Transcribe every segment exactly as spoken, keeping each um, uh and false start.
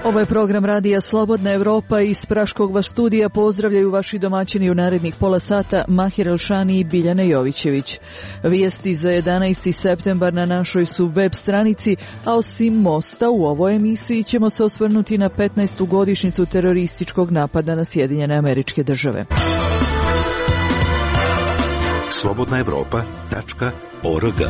Ovo je program radija Slobodna Evropa. Iz Praškog vas studija pozdravljaju vaši domaćini u narednih pola sata Mahir Elšani i Biljana Jovićević. Vijesti za jedanaesti septembar na našoj su web stranici, a osim Mosta u ovoj emisiji ćemo se osvrnuti na petnaestu godišnjicu terorističkog napada na Sjedinjene Američke Države. slobodna evropa tačka org.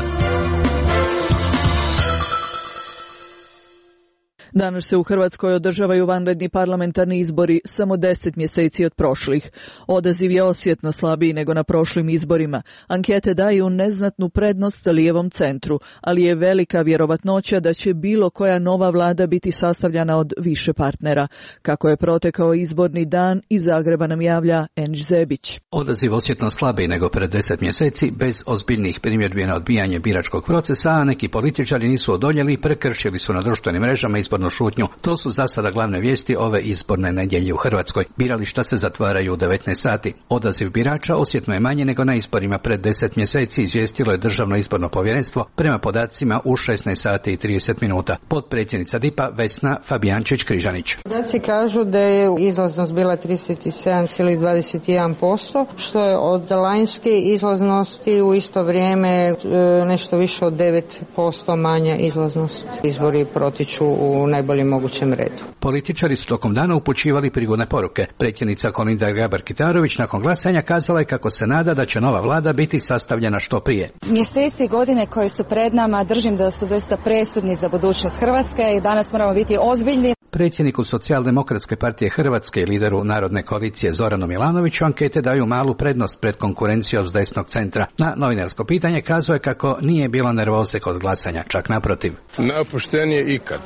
Danas se u Hrvatskoj održavaju vanredni parlamentarni izbori samo deset mjeseci od prošlih. Odaziv je osjetno slabiji nego na prošlim izborima. Ankete daju neznatnu prednost lijevom centru, ali je velika vjerovatnoća da će bilo koja nova vlada biti sastavljana od više partnera. Kako je protekao izborni dan, iz Zagreba nam javlja Eniš Zebić. Odaziv osjetno slabiji nego pred deset mjeseci, bez ozbiljnih primjedbi na odbijanje biračkog procesa, a neki političari nisu odoljeli i prekršili su na društvenim mrežama izbornu šutnju. To su za sada glavne vijesti ove izborne nedjelje u Hrvatskoj. Birališta se zatvaraju u devetnaest sati. Odaziv birača osjetno je manje nego na izborima pred deset mjeseci, izvijestilo je Državno izborno povjerenstvo prema podacima u šesnaest sati i trideset minuta. Potpredsjednica D I P-a Vesna Fabijančić-Križanić. Podaci kažu da je izlaznost bila trideset sedam zarez dvadeset jedan posto, što je od lanjske izlaznosti u isto vrijeme nešto više od devet posto manja izlaznost. Izbori protiču u najboljem mogućem redu. Političari su tokom dana upućivali prigodne poruke. Predsjednica Kolinda Grabar-Kitarović nakon glasanja kazala je kako se nada da će nova vlada biti sastavljena što prije. Mjeseci i godine koje su pred nama držim da su doista presudni za budućnost Hrvatske i danas moramo biti ozbiljni. Predsjedniku Socijaldemokratske partije Hrvatske i lideru Narodne koalicije Zoranu Milanoviću ankete daju malu prednost pred konkurencijom s desnog centra. Na novinarsko pitanje kazao je kako nije bilo nervoze kod glasanja, čak naprotiv. Najopuštenije ikad.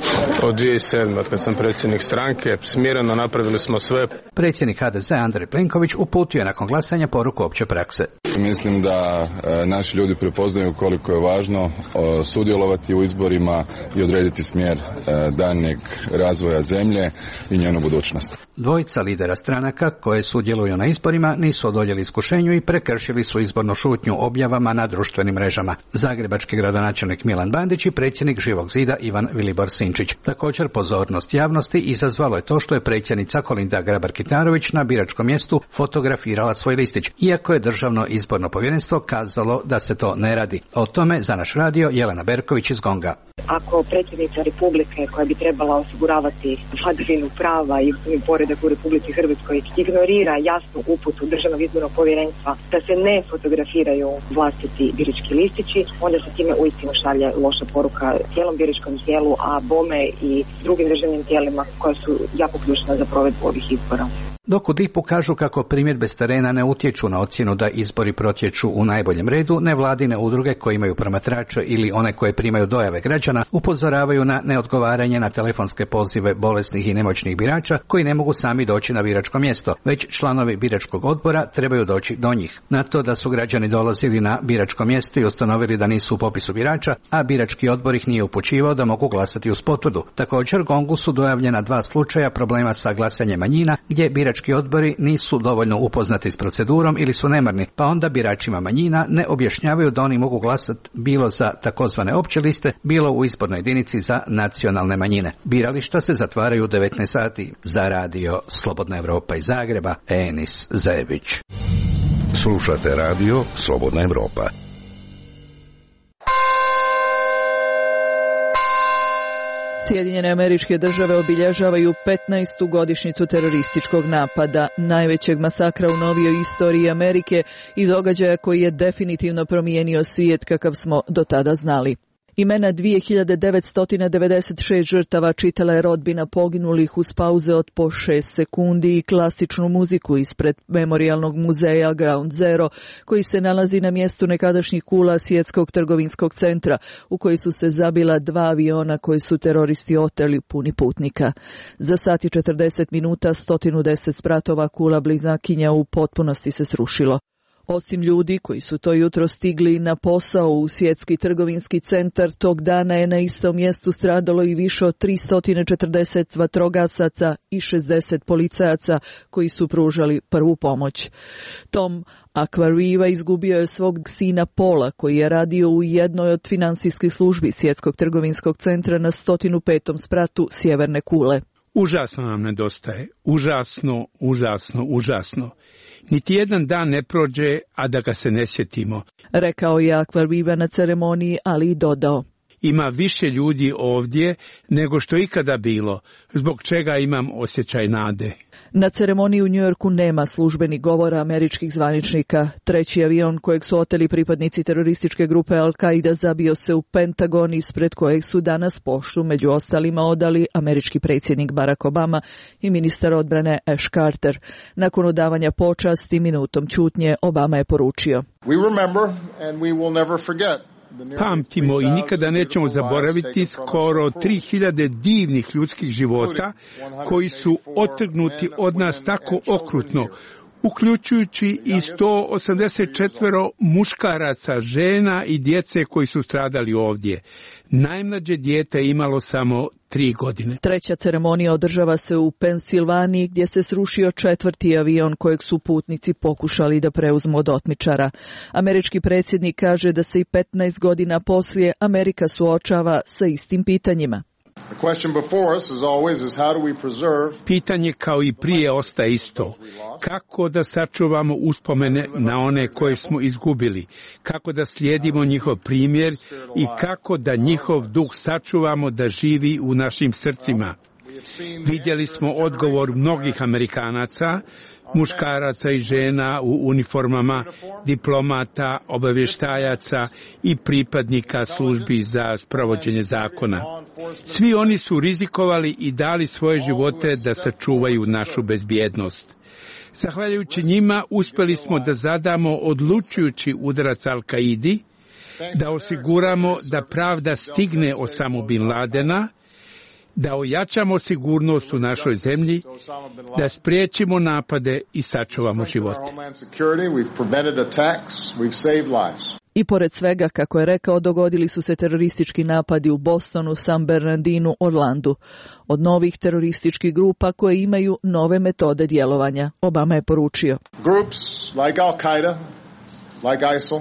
Od dvije tisuće sedme. od kad sam predsjednik stranke, smireno napravili smo sve. Predsjednik H D Z Andrej Plenković uputio je nakon glasanja poruku opće prakse. Mislim da e, naši ljudi prepoznaju koliko je važno e, sudjelovati u izborima i odrediti smjer e, daljnjeg razvoja zemlje i njenu budućnost. Dvojica lidera stranaka koje sudjeluju na izborima nisu odoljeli iskušenju i prekršili su izbornu šutnju objavama na društvenim mrežama. Zagrebački gradonačelnik Milan Bandić i predsjednik Živog zida Ivan Vilibor Sinčić. Također pozornost javnosti izazvalo je to što je predsjednica Kolinda Grabar-Kitarović na biračkom mjestu fotografirala svoj listić, iako je Državno izborno povjerenstvo kazalo da se to ne radi. O tome za naš radio Jelena Berković iz Gonga. Ako predsjednica Republike, koja bi trebala osiguravati vladavinu prava i poredak u Republici Hrvatskoj, ignorira jasnu uputu Državnog izbornog povjerenstva da se ne fotografiraju vlastiti birački listići, onda se time uistinu šalje loša poruka cijelom biračkom tijelu, a bome i drugim državnim tijelima koja su jako ključna za provedbu ovih izbora. Dok u D I P-u kažu kako primjedbe s terena ne utječu na ocjenu da izbori protječu u najboljem redu, nevladine udruge koje imaju promatrače ili one koje primaju dojave građana upozoravaju na neodgovaranje na telefonske pozive bolesnih i nemoćnih birača koji ne mogu sami doći na biračko mjesto, već članovi biračkog odbora trebaju doći do njih. Na to da su građani dolazili na biračko mjesto i ustanovili da nisu u popisu birača, a birački odbor ih nije upućivao da mogu glasati uz potvrdu. Također Gongu su dojavljena dva slučaja problema sa glasanjem manjina gdje birački odbori nisu dovoljno upoznati s procedurom ili su nemarni, pa onda biračima manjina ne objašnjavaju da oni mogu glasati bilo za takozvane opće liste, bilo u izbornoj jedinici za nacionalne manjine. Birališta se zatvaraju u devetnaest sati. Za radio Slobodna Evropa iz Zagreba, Enis Zebić. Slušate radio Slobodna Evropa. Sjedinjene Američke Države obilježavaju petnaestu godišnjicu terorističkog napada, najvećeg masakra u novijoj istoriji Amerike i događaja koji je definitivno promijenio svijet kakav smo do tada znali. Imena dvije hiljade devetsto devedeset šest žrtava čitala je rodbina poginulih uz pauze od po šest sekundi i klasičnu muziku ispred Memorijalnog muzeja Ground Zero, koji se nalazi na mjestu nekadašnjih kula Svjetskog trgovinskog centra, u koji su se zabila dva aviona koji su teroristi oteli puni putnika. Za sat i četrdeset minuta sto deset spratova kula bliznakinja u potpunosti se srušilo. Osim ljudi koji su to jutro stigli na posao u Svjetski trgovinski centar, tog dana je na istom mjestu stradalo i više od tristo četrdeset vatrogasaca i šezdeset policajaca koji su pružali prvu pomoć. Tom Aquariva izgubio je svog sina Paula koji je radio u jednoj od finansijskih službi Svjetskog trgovinskog centra na sto petom spratu sjeverne kule. Užasno nam nedostaje. Užasno, užasno, užasno. Niti jedan dan ne prođe, a da ga se ne sjetimo. Rekao je Aquariva na ceremoniji, ali i dodao. Ima više ljudi ovdje nego što ikada bilo, zbog čega imam osjećaj nade. Na ceremoniji u Njujorku nema službenih govora američkih zvaničnika. Treći avion kojeg su oteli pripadnici terorističke grupe Al-Qaida zabio se u Pentagon, ispred kojeg su danas poštu među ostalima odali američki predsjednik Barack Obama i ministar odbrane Ash Carter. Nakon odavanja počasti minutom ćutnje Obama je poručio: We remember and we will never forget. Pamtimo i nikada nećemo zaboraviti skoro tri hiljade divnih ljudskih života koji su otrgnuti od nas tako okrutno, uključujući i sto osamdeset četiri muškaraca, žena i djece koji su stradali ovdje. Najmlađe dijete imalo samo tri godine. Treća ceremonija održava se u Pensilvaniji, gdje se srušio četvrti avion kojeg su putnici pokušali da preuzmu od otmičara. Američki predsjednik kaže da se i petnaest godina poslije Amerika suočava sa istim pitanjima. Pitanje kao i prije ostaje isto. Kako da sačuvamo uspomene na one koje smo izgubili? Kako da slijedimo njihov primjer i kako da njihov duh sačuvamo da živi u našim srcima? Vidjeli smo odgovor mnogih Amerikanaca, muškaraca i žena u uniformama, diplomata, obavještajaca i pripadnika službi za sprovođenje zakona. Svi oni su rizikovali i dali svoje živote da sačuvaju našu bezbjednost. Zahvaljujući njima uspjeli smo da zadamo odlučujući udarac Al-Qaidi, da osiguramo da pravda stigne Osamu Bin Ladena, da ojačamo sigurnost u našoj zemlji, da spriječimo napade i sačuvamo živote. I pored svega, kako je rekao, dogodili su se teroristički napadi u Bostonu, San Bernardinu, Orlandu. Od novih terorističkih grupa koje imaju nove metode djelovanja. Obama je poručio: Groups like Al-Qaida, like ISIL,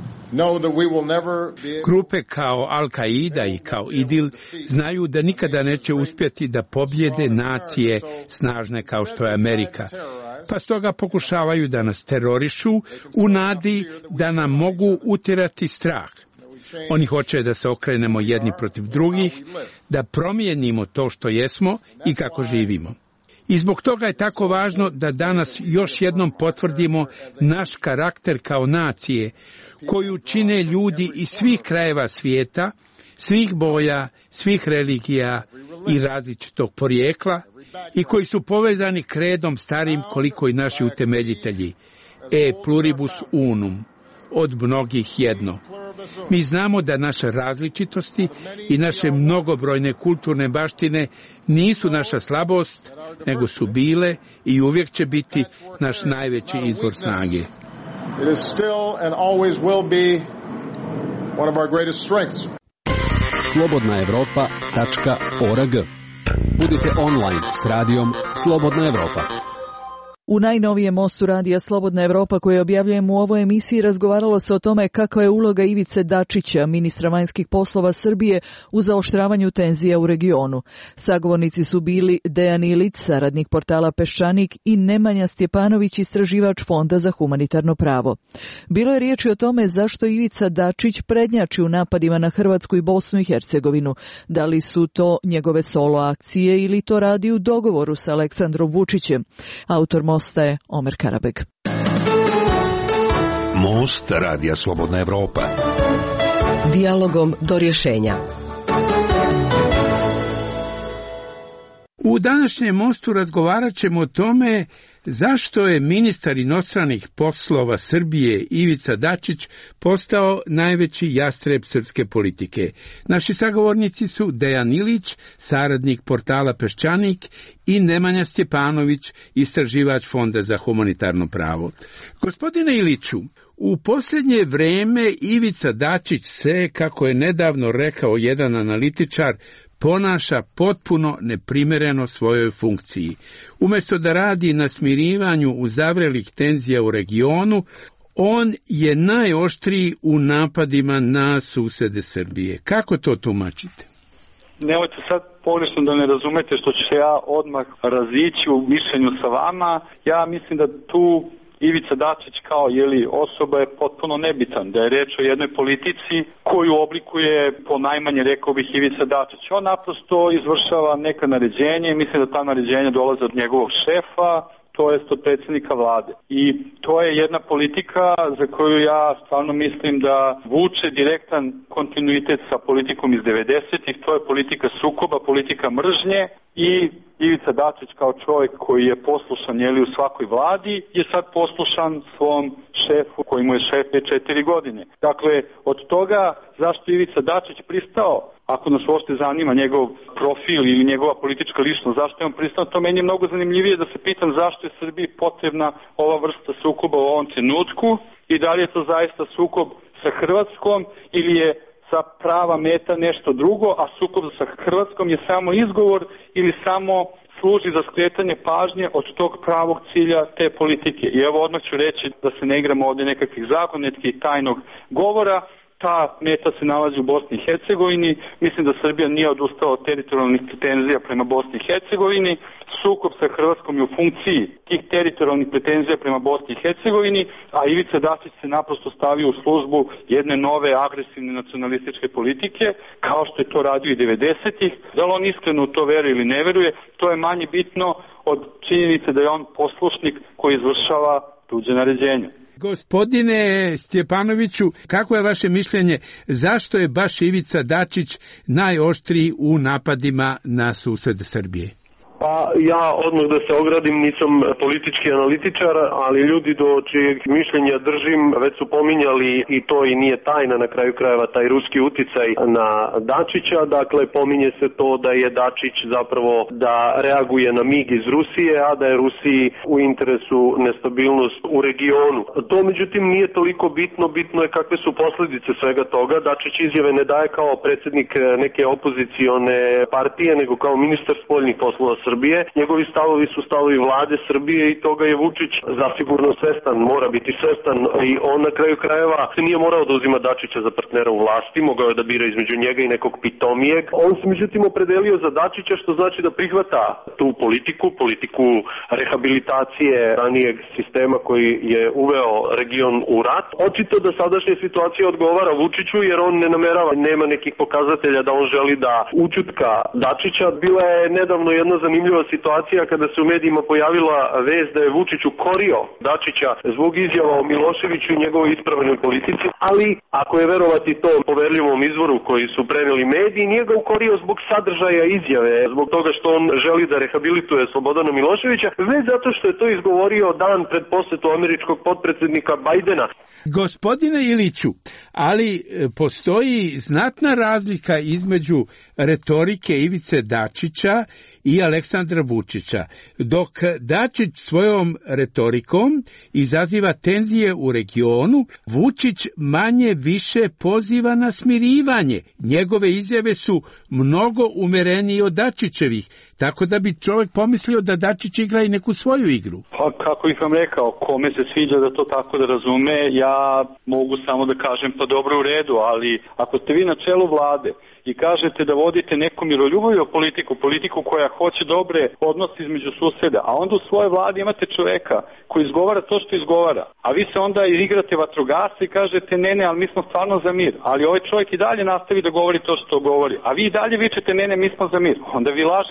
Grupe kao Al-Qaida i kao Idil znaju da nikada neće uspjeti da pobjede nacije snažne kao što je Amerika. Pa stoga pokušavaju da nas terorišu u nadi da nam mogu utjerati strah. Oni hoće da se okrenemo jedni protiv drugih, da promijenimo to što jesmo i kako živimo. I zbog toga je tako važno da danas još jednom potvrdimo naš karakter kao nacije, koju čine ljudi iz svih krajeva svijeta, svih boja, svih religija i različitog porijekla i koji su povezani kredom starim koliko i naši utemeljitelji. E pluribus unum, od mnogih jedno. Mi znamo da naše različitosti i naše mnogobrojne kulturne baštine nisu naša slabost, nego su bile i uvijek će biti naš najveći izvor snage. It is still and always will be one of our greatest strengths. slobodna evropa tačka org. Budite online s radijom Slobodna Evropa. U najnovijem mostu radija Slobodna Evropa koje objavljujemo u ovoj emisiji razgovaralo se o tome kakva je uloga Ivice Dačića, ministra vanjskih poslova Srbije, u zaoštravanju tenzija u regionu. Sagovornici su bili Dejan Ilić, saradnik portala Peščanik, i Nemanja Stjepanović, istraživač Fonda za humanitarno pravo. Bilo je riječi o tome zašto Ivica Dačić prednjači u napadima na Hrvatsku i Bosnu i Hercegovinu. Da li su to njegove solo akcije ili to radi u dogovoru sa Aleksandrom Vučićem? Autor Mosta je Omer Karabeg. Most radija Slobodna Evropa. Dijalogom do rješenja. U današnjem mostu razgovarat ćemo o tome zašto je ministar inostranih poslova Srbije Ivica Dačić postao najveći jastreb srpske politike. Naši sagovornici su Dejan Ilić, saradnik portala Peščanik, i Nemanja Stjepanović, istraživač Fonda za humanitarno pravo. Gospodine Iliću, u posljednje vreme Ivica Dačić se, kako je nedavno rekao jedan analitičar, ponaša potpuno neprimereno svojoj funkciji. Umjesto da radi na smirivanju uzavrelih tenzija u regionu, on je najoštriji u napadima na susede Srbije. Kako to tumačite? Nemojte sad pogrešno da ne razumete što ću se ja odmah razići u mišljenju sa vama. Ja mislim da tu Ivica Dačić kao jeli, osoba je potpuno nebitan, da je reč o jednoj politici koju oblikuje po najmanje, rekao bih, Ivica Dačić. On naprosto izvršava neka naređenja i mislim da ta naređenja dolaze od njegovog šefa, to jest od predsjednika vlade. I to je jedna politika za koju ja stvarno mislim da vuče direktan kontinuitet sa politikom iz devedesetih. To je politika sukoba, politika mržnje i Ivica Dačić kao čovjek koji je poslušan jeli, u svakoj vladi je sad poslušan svom šefu koji mu je šef već četiri godine. Dakle, od toga zašto Ivica Dačić pristao, ako nas uopšte zanima njegov profil ili njegova politička ličnost, zašto je on pristao, to meni je mnogo zanimljivije da se pitam zašto je Srbiji potrebna ova vrsta sukoba u ovom trenutku i da li je to zaista sukob sa Hrvatskom ili je sa prava meta nešto drugo, a sukob sa Hrvatskom je samo izgovor ili samo služi za skretanje pažnje od tog pravog cilja te politike. I evo odmah ću reći da se ne igramo ovdje nekakvih zagonetki i tajnog govora. Ta meta se nalazi u Bosni i Hercegovini. Mislim da Srbija nije odustala od teritorijalnih pretenzija prema Bosni i Hercegovini. Sukob sa Hrvatskom je u funkciji tih teritorijalnih pretenzija prema Bosni i Hercegovini, a Ivica Dačić se naprosto stavio u službu jedne nove agresivne nacionalističke politike, kao što je to radio i devedesetih. Da li on iskreno u to veruje ili ne veruje, to je manje bitno od činjenice da je on poslušnik koji izvršava tuđe naređenje. Gospodine Stjepanoviću, kako je vaše mišljenje, zašto je baš Ivica Dačić najoštriji u napadima na susede Srbije? Pa ja odmah da se ogradim, nisam politički analitičar, ali ljudi do čijeg mišljenja držim već su pominjali, i to i nije tajna na kraju krajeva, taj ruski uticaj na Dačića. Dakle, pominje se to da je Dačić zapravo da reaguje na mig iz Rusije, a da je Rusiji u interesu nestabilnost u regionu. To međutim nije toliko bitno, bitno je kakve su posljedice svega toga. Dačić izjave ne daje kao predsjednik neke opozicione partije, nego kao ministar spoljnih poslova Srbije. Njegovi stavovi su stavovi vlade Srbije i toga je Vučić zasigurno svestan, mora biti svestan, i on na kraju krajeva se nije morao da uzima Dačića za partnera u vlasti, mogao je da bira između njega i nekog pitomijeg. On se međutim opredelio za Dačića, što znači da prihvata tu politiku, politiku rehabilitacije ranijeg sistema koji je uveo region u rat. Očito da sadašnja situacija odgovara Vučiću, jer on ne namerava, nema nekih pokazatelja da on želi da ućutka Dačića. Bila je nedavno jedna zanimljiva situacija kada se u medijima pojavila vest da je Vučić ukorio Dačića zbog izjava o Miloševiću i njegovoj ispravnoj politici, ali ako je verovati tom poverljivom izvoru koji su preneli mediji, nije ga ukorio zbog sadržaja izjave, zbog toga što on želi da rehabilituje Slobodana Miloševića, već zato što je to izgovorio dan pred posjetu američkog potpredsjednika Bajdena. Gospodine Iliću, ali postoji znatna razlika između retorike Ivice Dačića i Aleksandra Vučića. Dok Dačić svojom retorikom izaziva tenzije u regionu, Vučić manje više poziva na smirivanje. Njegove izjave su mnogo umerenije od Dačićevih, tako da bi čovjek pomislio da Dačić igra i neku svoju igru. Pa kako ih vam rekao, kome se sviđa da to tako da razume, ja mogu samo da kažem pa dobro, u redu, ali ako ste vi na čelu vlade i kažete da vodite neku miroljubivu politiku, politiku koja hoće dobre odnose između suseda, a onda u svojoj vladi imate čoveka koji izgovara to što izgovara, a vi se onda igrate vatrogasca i kažete ne, ne, ali mi smo stvarno za mir, ali ovaj čovjek i dalje nastavi da govori to što govori, a vi i dalje vičete ne, ne, mi smo za mir, onda vi lažete.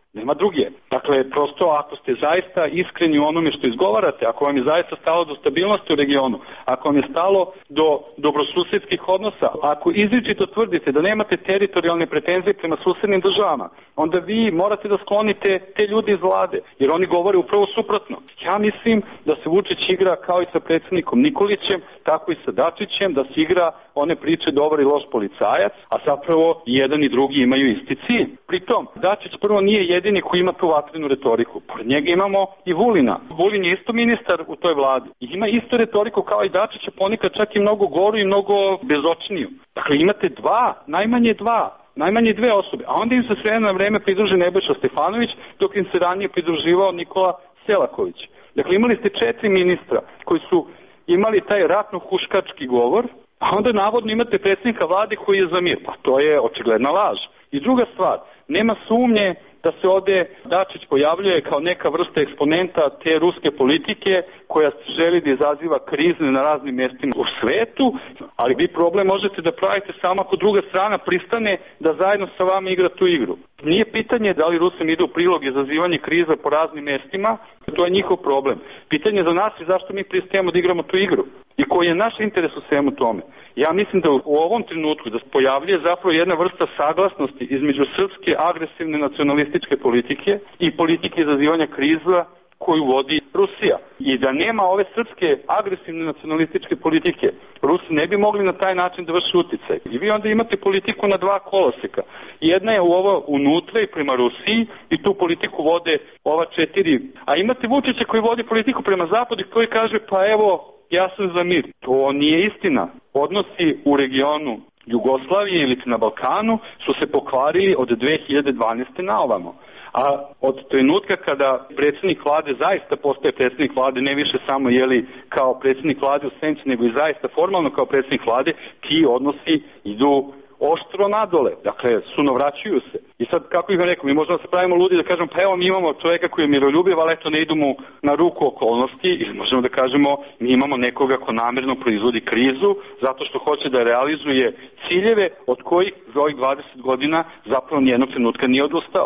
Nema druge. Dakle, prosto ako ste zaista iskreni u onome što izgovarate, ako vam je zaista stalo do stabilnosti u regionu, ako vam je stalo do dobrosusedskih odnosa, ako izričito tvrdite da nemate teritorijalne pretenzije prema susednim državama, onda vi morate da sklonite te ljude iz vlade, jer oni govore upravo suprotno. Ja mislim da se Vučić igra kao i sa predsjednikom Nikolićem, tako i sa Dačićem, da se igra one priče dobar i loš policajac, a zapravo jedan i drugi imaju isti cilj. Pritom, Dačić prvo nije jedini koji ima tu vatrenu retoriku. Pored njega imamo i Vulina. Vulin je isto ministar u toj vladi. I ima isto retoriku kao i Dačić, ponekad čak i mnogo goru i mnogo bezočniju. Dakle, imate dva, najmanje dva, najmanje dve osobe. A onda im se sve na vreme pridruži Nebojša Stefanović, dok im se ranije pridruživao Nikola Selaković. Dakle, imali ste četiri ministra koji su imali taj ratno-huškački govor, a onda navodno imate predsjednika vlade koji je za mir. Pa to je očigledna laž. I druga stvar, nema sumnje da se ovde Dačić pojavljuje kao neka vrsta eksponenta te ruske politike koja želi da izaziva krizne na raznim mjestima u svetu, ali vi problem možete da pravite samo ako druga strana pristane da zajedno sa vama igra tu igru. Nije pitanje da li Rusima ide u prilog izazivanje kriza po raznim mjestima, to je njihov problem. Pitanje za nas je zašto mi pristajemo da igramo tu igru i koji je naš interes u svemu tome. Ja mislim da u ovom trenutku da se pojavljuje zapravo jedna vrsta saglasnosti između srpske agresivne nacionalističke politike i politike izazivanja kriza koju vodi Rusija. I da nema ove srpske agresivne nacionalističke politike, Rusi ne bi mogli na taj način da vrši uticaj. I vi onda imate politiku na dva koloseka. Jedna je u ovo unutra i prema Rusiji i tu politiku vode ova četiri. A imate Vučića koji vodi politiku prema zapadu koji kaže pa evo ja sam za mir. To nije istina. Odnosi u regionu Jugoslavije ili na Balkanu su se pokvarili od dve hiljade dvanaeste na ovamo. A od trenutka kada predsjednik vlade zaista postaje predsjednik vlade, ne više samo jeli kao predsjednik vlade u senci, nego i zaista formalno kao predsjednik vlade, ti odnosi idu oštro nadole, dakle sunovraćuju se. I sad kako ih vam rekao, mi možemo da se pravimo ludi da kažemo pa evo mi imamo čovjeka koji je miroljubiv, ali eto ne idu mu na ruku okolnosti, ili možemo da kažemo mi imamo nekoga ko namjerno proizvodi krizu zato što hoće da realizuje ciljeve od kojih za ovih dvadeset godina zapravo nijednog trenutka nije odustao.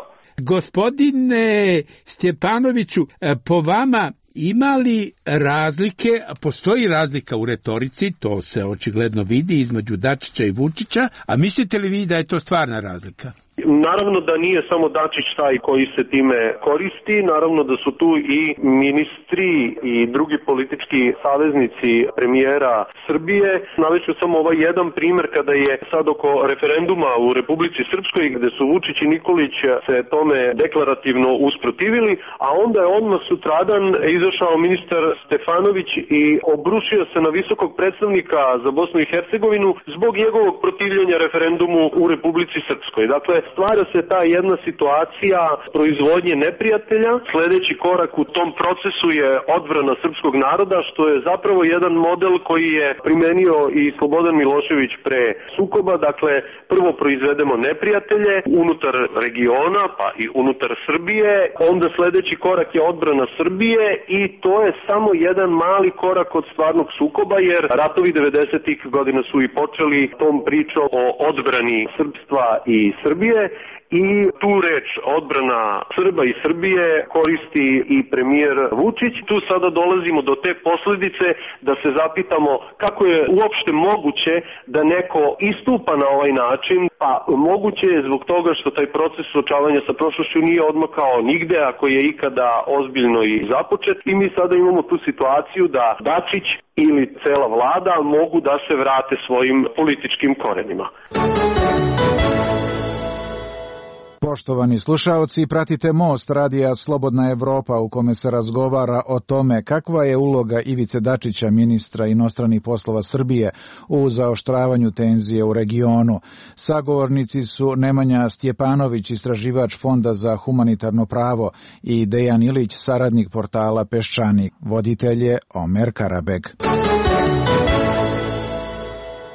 Gospodine Stjepanoviću, po vama ima li razlike, postoji razlika u retorici, to se očigledno vidi između Dačića i Vučića, a mislite li vi da je to stvarna razlika? Naravno da nije samo Dačić taj koji se time koristi, naravno da su tu i ministri i drugi politički saveznici premijera Srbije. Naveću samo ovaj jedan primjer kada je sad oko referenduma u Republici Srpskoj gde su Vučić i Nikolić se tome deklarativno usprotivili, a onda je odmah sutradan izašao ministar Stefanović i obrušio se na visokog predstavnika za Bosnu i Hercegovinu zbog njegovog protivljenja referendumu u Republici Srpskoj. Dakle, stvara se ta jedna situacija proizvodnje neprijatelja. Sljedeći korak u tom procesu je odbrana srpskog naroda, što je zapravo jedan model koji je primenio i Slobodan Milošević pre sukoba. Dakle, prvo proizvedemo neprijatelje unutar regiona, pa i unutar Srbije. Onda sljedeći korak je odbrana Srbije i to je samo jedan mali korak od stvarnog sukoba, jer ratovi devedesetih godina su i počeli tom pričom o odbrani srpstva i Srbije. I tu reč odbrana Srba i Srbije koristi i premijer Vučić. Tu sada dolazimo do te posljedice da se zapitamo kako je uopšte moguće da neko istupa na ovaj način. Pa moguće je zbog toga što taj proces suočavanja sa prošlošću nije odmakao nigde, ako je ikada ozbiljno i započet. I mi sada imamo tu situaciju da Dačić ili cela vlada mogu da se vrate svojim političkim korenima. Poštovani slušaoci, pratite Most radija Slobodna Evropa u kome se razgovara o tome kakva je uloga Ivice Dačića, ministra inostranih poslova Srbije, u zaoštravanju tenzije u regionu. Sagovornici su Nemanja Stjepanović, istraživač Fonda za humanitarno pravo, i Dejan Ilić, saradnik portala Peščanik. Voditelj je Omer Karabeg.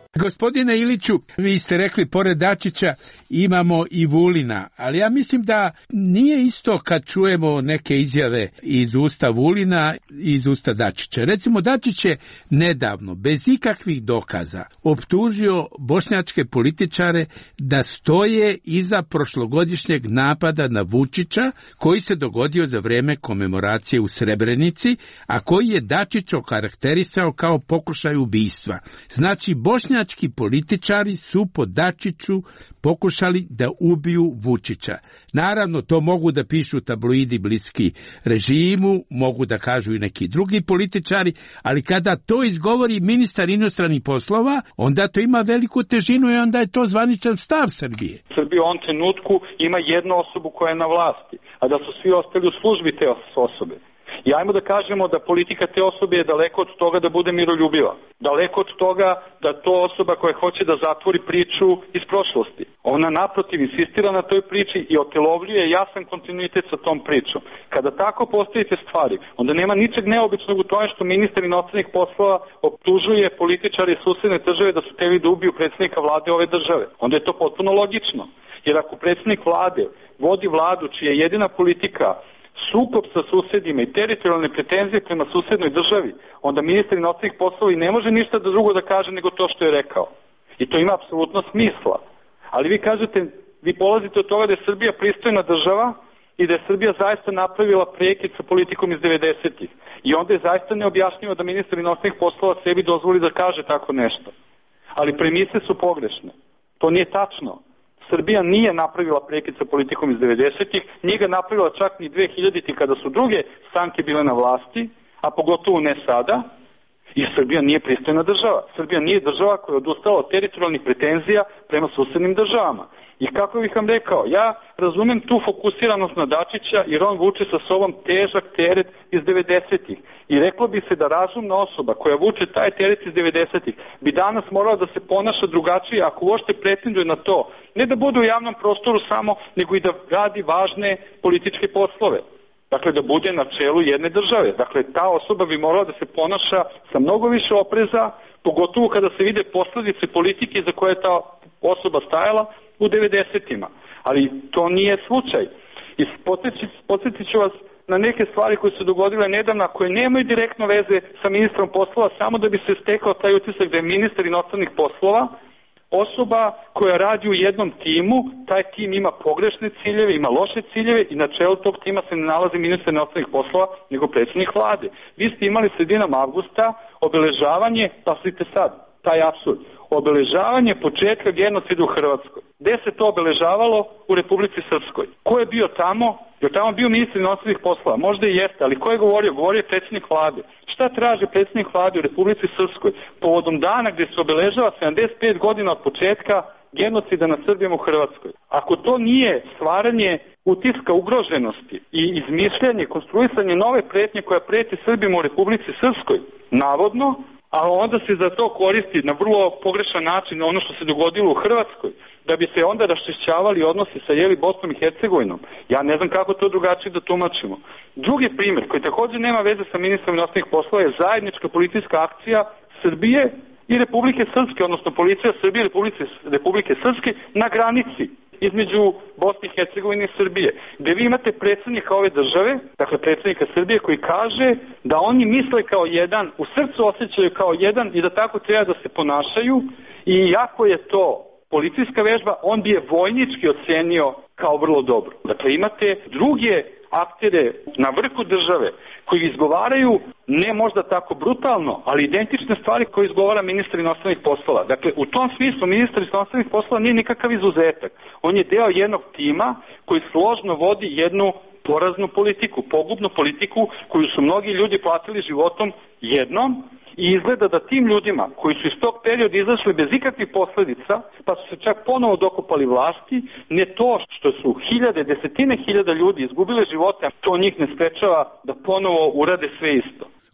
Gospodine Iliću, vi ste rekli pored Dačića imamo i Vulina, ali ja mislim da nije isto kad čujemo neke izjave iz usta Vulina i iz usta Dačića. Recimo, Dačić je nedavno, bez ikakvih dokaza, optužio bošnjačke političare da stoje iza prošlogodišnjeg napada na Vučića koji se dogodio za vreme komemoracije u Srebrenici, a koji je Dačić okarakterisao kao pokušaj ubistva. Znači, bošnjački političari su po Dačiću pokušali da ubiju Vučića. Naravno, to mogu da pišu tabloidi bliski režimu, mogu da kažu i neki drugi političari, ali kada to izgovori ministar inostranih poslova, onda to ima veliku težinu i onda je to zvaničan stav Srbije. Srbija u ovom trenutku ima jednu osobu koja je na vlasti, a da su svi ostali u službi te osobe. I ajmo da kažemo da politika te osobe je daleko od toga da bude miroljubiva. Daleko od toga da to osoba koja hoće da zatvori priču iz prošlosti. Ona naprotiv insistira na toj priči i otelovljuje jasan kontinuitet sa tom pričom. Kada tako postavite stvari, onda nema ničeg neobičnog u tome što ministar inostranih poslova optužuje političare iz susedne države da su teli da ubiju predsjednika vlade ove države. Onda je to potpuno logično. Jer ako predsjednik vlade vodi vladu čija je jedina politika sukob sa susedima i teritorijalne pretenzije prema susednoj državi, onda ministar inostranih poslova i ne može ništa drugo da kaže nego to što je rekao. I to ima apsolutno smisla. Ali vi kažete, vi polazite od toga da je Srbija pristojna država i da je Srbija zaista napravila prekid sa politikom iz devedesetih. I onda je zaista neobjašnjivo da ministar inostranih poslova sebi dozvoli da kaže tako nešto. Ali premise su pogrešne. To nije tačno. Srbija nije napravila prekid sa politikom iz devedesetih, nije ga napravila čak ni dve hiljaditih kada su druge stranke bile na vlasti, a pogotovo ne sada, i Srbija nije pristojna država. Srbija nije država koja je odustala od teritorijalnih pretenzija prema susednim državama. I kako bih vam rekao, ja razumem tu fokusiranost na Dačića jer on vuče sa sobom težak teret iz devedesetih. I reklo bi se da razumna osoba koja vuče taj teret iz devedesetih bi danas morala da se ponaša drugačije ako uopšte pretenduje na to. Ne da bude u javnom prostoru samo, nego i da radi važne političke poslove. Dakle, da bude na čelu jedne države. Dakle, ta osoba bi morala da se ponaša sa mnogo više opreza, pogotovo kada se vide posljedice politike za koje je ta osoba stajala u devedesetima. Ali to nije slučaj. I podsjetit ću vas na neke stvari koje su dogodile nedavno, koje nemaju direktno veze sa ministrom poslova, samo da bi se stekao taj utisak da je ministar inostranih poslova osoba koja radi u jednom timu, taj tim ima pogrešne ciljeve, ima loše ciljeve i na čelu tog tima se ne nalazi ministar inostranih poslova, nego predsjednik vlade. Vi ste imali sredinom avgusta obeležavanje, pa slite sad, taj apsurd, obeležavanje početka genocida u Hrvatskoj. Gde se to obeležavalo? U Republici Srpskoj. Ko je bio tamo? Je tamo bio ministar inostranih poslova? Možda i jeste, ali ko je govorio? Govorio je predsjednik vlade. Šta traži predsjednik vlade u Republici Srpskoj povodom dana gde se obeležava sedamdeset pet godina od početka genocida nad Srbijom u Hrvatskoj? Ako to nije stvaranje utiska ugroženosti i izmišljanje, konstruisanje nove pretnje koja preti Srbima u Republici Srpskoj, navodno, a onda se za to koristi na vrlo pogrešan način ono što se dogodilo u Hrvatskoj, da bi se onda raščišćavali odnosi sa jeli Bosnom i Hercegovinom. Ja ne znam kako to drugačije da tumačimo. Drugi primjer, koji također nema veze sa ministrom inostranih poslova, je zajednička policijska akcija Srbije i Republike Srpske, odnosno policija Srbije i Republike, Republike Srpske na granici između Bosne i Hercegovine i Srbije, gde vi imate predsjednika ove države, dakle predsjednika Srbije, koji kaže da oni misle kao jedan, u srcu osjećaju kao jedan i da tako treba da se ponašaju, i iako je to policijska vežba, on bi je vojnički ocenio kao vrlo dobro. Dakle, imate druge aktere na vrhu države koji izgovaraju ne možda tako brutalno, ali identične stvari koje izgovara ministar inostranih poslova. Dakle, u tom smislu ministar inostranih poslova nije nikakav izuzetak. On je deo jednog tima koji složno vodi jednu poraznu politiku, pogubnu politiku koju su mnogi ljudi platili životom jednom, i izgleda da tim ljudima koji su iz tog perioda izašli bez ikakvih posljedica, pa su se čak ponovo dokopali vlasti, ne to što su hiljade, desetine hiljada ljudi izgubile živote, to njih ne sprečava da ponovo urade sve isto.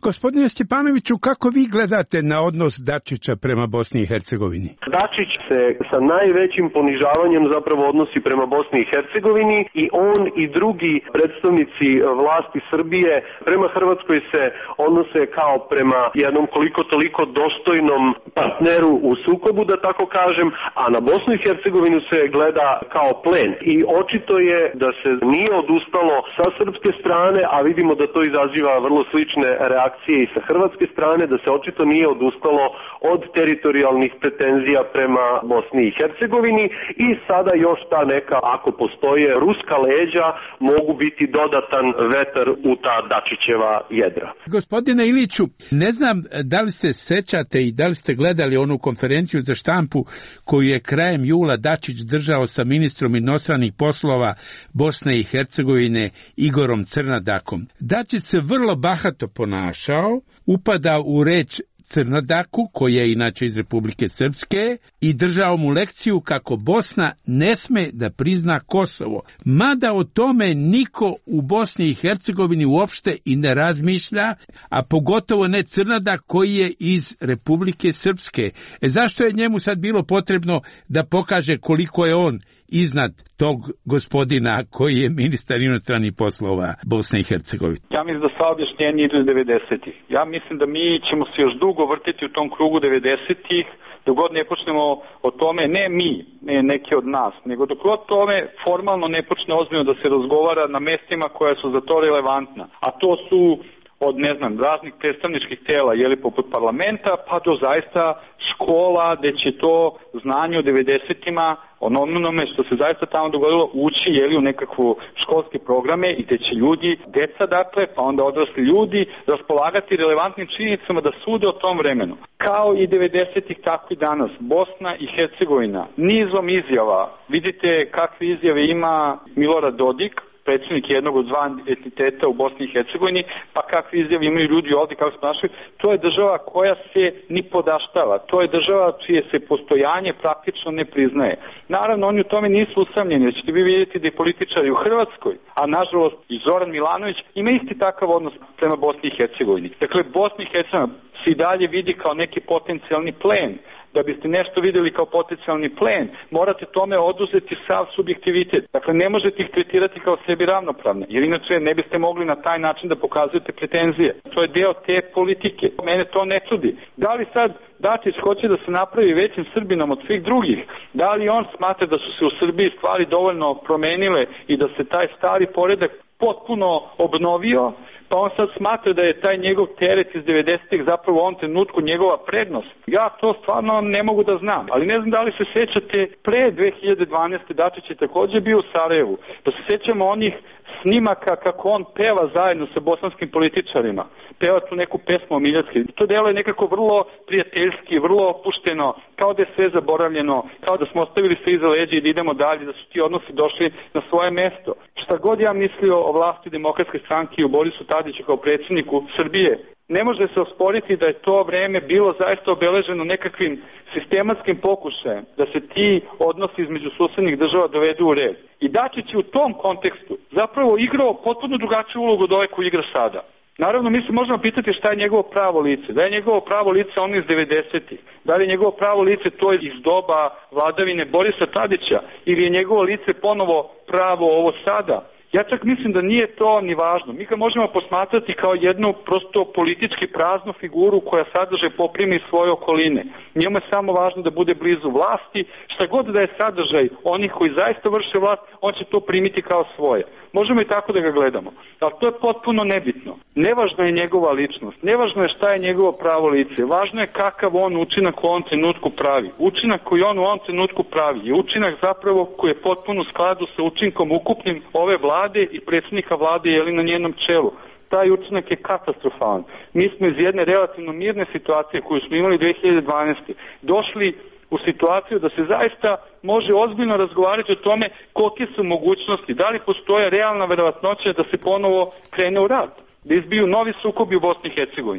Gospodine Stjepanoviću, kako vi gledate na odnos Dačića prema Bosni i Hercegovini? Dačić se sa najvećim ponižavanjem zapravo odnosi prema Bosni i Hercegovini i on i drugi predstavnici vlasti Srbije prema Hrvatskoj se odnose kao prema jednom koliko toliko dostojnom partneru u sukobu, da tako kažem, a na Bosnu i Hercegovinu se gleda kao plen. I očito je da se nije odustalo sa srpske strane, a vidimo da to izaziva vrlo slične reakcije i sa hrvatske strane, da se očito nije odustalo od teritorijalnih pretenzija prema Bosni i Hercegovini i sada još ta neka, ako postoje ruska leđa, mogu biti dodatan vetar u ta Dačićeva jedra. Gospodine Iliću, ne znam da li se sećate i da li ste gledali onu konferenciju za štampu koju je krajem jula Dačić držao sa ministrom inostranih poslova Bosne i Hercegovine Igorom Crnadakom. Dačić se vrlo bahato ponašao, upada u reč Crnodaku, koji je inače iz Republike Srpske, i držao mu lekciju kako Bosna ne sme da prizna Kosovo. Mada o tome niko u Bosni i Hercegovini uopšte i ne razmišlja, a pogotovo ne Crnodak koji je iz Republike Srpske. E zašto je njemu sad bilo potrebno da pokaže koliko je on iznad tog gospodina koji je ministar inostranih poslova Bosne i Hercegovine? Ja mislim da sva objašnjenja idu iz devedesetih. Ja mislim da mi ćemo se još dugo vrtiti u tom krugu devedesetih, dok god ne počnemo o tome, ne mi, ne neki od nas, nego dok god tome formalno ne počne ozbiljno da se razgovara na mestima koja su za to relevantna. A to su od, ne znam, raznih predstavničkih tela, jeli, poput parlamenta, pa do zaista škola, gde će to znanje u devedesetima, onome što se zaista tamo dogodilo, ući, jeli, u nekakvu školske programe i gde će ljudi, deca dakle, pa onda odrasli ljudi, raspolagati relevantnim činjenicama da sude o tom vremenu. Kao i devedesetih, tako i danas. Bosna i Hercegovina, nizom izjava, vidite kakve izjave ima Milorad Dodik, predsjednik jednog od dva entiteta u Bosni i Hercegovini, pa kakve izjave imaju ljudi ovdje, kako se ponašaju. To je država koja se ni podaštava. To je država čije se postojanje praktično ne priznaje. Naravno, oni u tome nisu usamljeni. Ćete vi vidjeti da i političari u Hrvatskoj, a nažalost i Zoran Milanović, ima isti takav odnos prema Bosni i Hercegovini. Dakle, Bosna i Hercegovina se i dalje vidi kao neki potencijalni plen. Da biste nešto vidjeli kao potencijalni plen, morate tome oduzeti sav subjektivitet. Dakle, ne možete ih tretirati kao sebi ravnopravne, jer inače ne biste mogli na taj način da pokazujete pretenzije. To je deo te politike. Mene to ne čudi. Da li sad Dačić hoće da se napravi većim Srbinom od svih drugih? Da li on smatra da su se u Srbiji stvari dovoljno promenile i da se taj stari poredak potpuno obnovio, pa on sad smatra da je taj njegov teret iz devedesetih zapravo u ovom trenutku njegova prednost? Ja to stvarno ne mogu da znam, ali ne znam da li se sjećate, pre dve hiljade dvanaeste. Dačić je također bio u Sarajevu, da se sjećamo onih snimaka kako on peva zajedno sa bosanskim političarima, peva tu neku pesmu o Miljacki. To delo je nekako vrlo prijateljski, vrlo opušteno, kao da je sve zaboravljeno, kao da smo ostavili sve iza leđa i da idemo dalje, da su ti odnosi došli na svoje mesto. Šta god ja mislio o vlasti Demokratske stranke i o Borisu Tadiću kao predsjedniku Srbije, ne može se osporiti da je to vreme bilo zaista obeleženo nekakvim sistematskim pokušajem da se ti odnosi između susednih država dovedu u red. I Dačić je u tom kontekstu zapravo igrao potpuno drugačiju ulogu od ove koju igra sada. Naravno, mi se možemo pitati šta je njegovo pravo lice. Da je njegovo pravo lice ono iz devedesetih? Da li je njegovo pravo lice to iz doba vladavine Borisa Tadića? Ili je njegovo lice ponovo pravo ovo sada? Ja čak mislim da nije to ni važno. Mi ga možemo posmatrati kao jednu prosto politički praznu figuru koja sadrže poprimi svoje okoline. Njemu je samo važno da bude blizu vlasti. Šta god da je sadržaj onih koji zaista vrše vlast, on će to primiti kao svoje. Možemo i tako da ga gledamo. Ali to je potpuno nebitno. Nevažna je njegova ličnost. Nevažno je šta je njegovo pravo lice. Važno je kakav on učinak u ovom trenutku pravi. Učinak koji on u ovom trenutku pravi je učinak zapravo koji je potpuno u skladu sa učinkom ukupnim ove vlade i predsjednika vlade je li na njenom čelu. Taj učinak je katastrofalan. Mi smo iz jedne relativno mirne situacije koju smo imali dve hiljade dvanaeste. došli u situaciju da se zaista može ozbiljno razgovarati o tome kolike su mogućnosti, da li postoje realna verovatnoća da se ponovo krene u rat, da izbiju novi sukobi u Bosni i Hercegovini.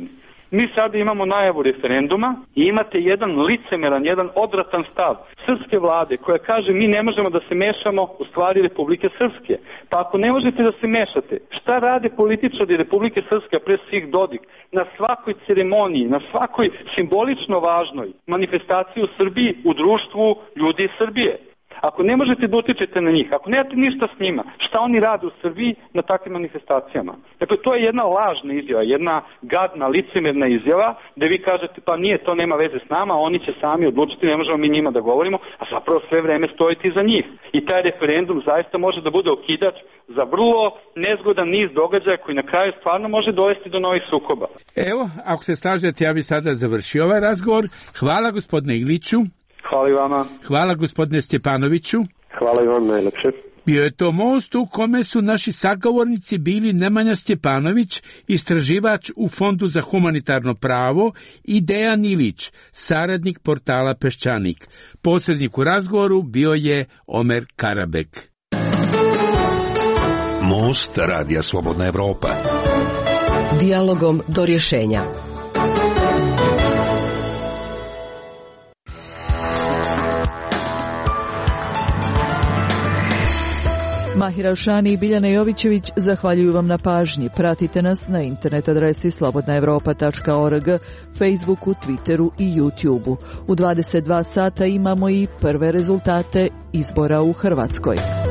Mi sada imamo najavu referenduma i imate jedan licemeran, jedan odvratan stav srpske vlade koja kaže mi ne možemo da se mešamo u stvari Republike Srpske. Pa ako ne možete da se mešate, šta rade političari Republike Srpske, pre svih Dodik, na svakoj ceremoniji, na svakoj simbolično važnoj manifestaciji u Srbiji, u društvu ljudi iz Srbije? Ako ne možete da utičete na njih, ako nemate ništa s njima, šta oni rade u Srbiji na takvim manifestacijama? Dakle, to je jedna lažna izjava, jedna gadna, licemerna izjava, da vi kažete pa nije, to nema veze s nama, oni će sami odlučiti, ne možemo mi njima da govorimo, a zapravo sve vreme stojite iza njih. I taj referendum zaista može da bude okidač za vrlo nezgodan niz događaja koji na kraju stvarno može dovesti do novih sukoba. Evo, ako se slažete, ja bih sada završio ovaj razgovor. Hvala gospodine Iliću. Hvala i vama. Hvala gospodine Stjepanoviću. Hvala i vam najlepše. Bio je to most u kome su naši sagovornici bili Nemanja Stjepanović, istraživač u Fondu za humanitarno pravo, i Dejan Ilić, saradnik portala Peščanik. Posrednik u razgovoru bio je Omer Karabek. Most Radija Slobodna Evropa. Dijalogom do rješenja. Mahira Ušani i Biljana Jovićević zahvaljuju vam na pažnji. Pratite nas na internet adresi slobodna evropa tačka org, Facebooku, Twitteru i YouTubeu. U dvadeset dva sata imamo i prve rezultate izbora u Hrvatskoj.